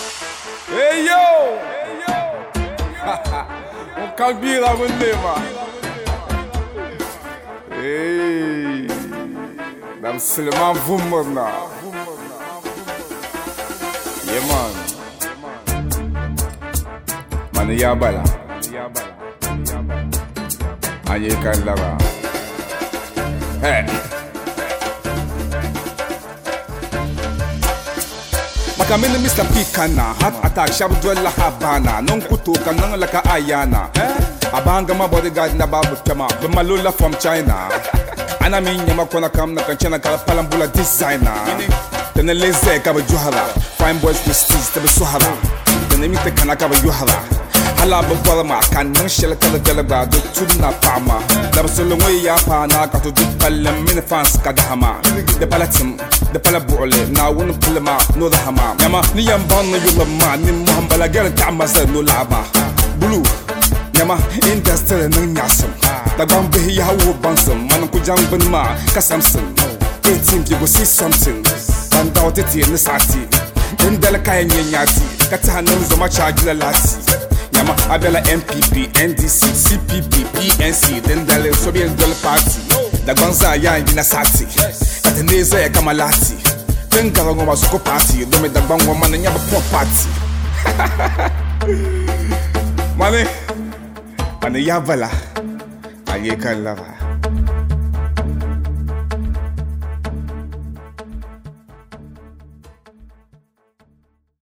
Hey yo! On calbira mon lema. Hey! Dam Suleiman Vumana. Yeah man. Man yabala. Anye kallara. Hey! Makamini Mr. Pikana, heart attack, shabdwella habana, non kutuka nang laka ayana. Abanga ma bodyguard na babu kama, malula from China. Ana minya makona kam na kanchana kala palambula designer. Tene leze kaba juhara, fine boys with steez tabi suhara. Tene mite kana kaba juhara. Hala bwalama kan nang shela kala jalaga do tudna pama. Daba solongwe ya pa na kato du palam mini fans kadahama. De palatim, de palabuole na wun pulama no the hama. Yama ni yambang na yulama ni muhambala gala ta'maza no laba. Blue Yama industry nang nyasam. Dagbang behi ya wo bansam man ko jang ban ma kasamsan. 18 you go see something. Banda oteti ni sati. Indala kaya nyati. Kata nan zoma charge la lati. Yama abela MPP, NDC, CPP, PNC, then dale Sobian Dole Party. Da Gonza ya na sati. Kateneza ya kama lati. Then karango masuko party. Dome da bangwa man nyaba pop party. Mane yavala. Anye kallara.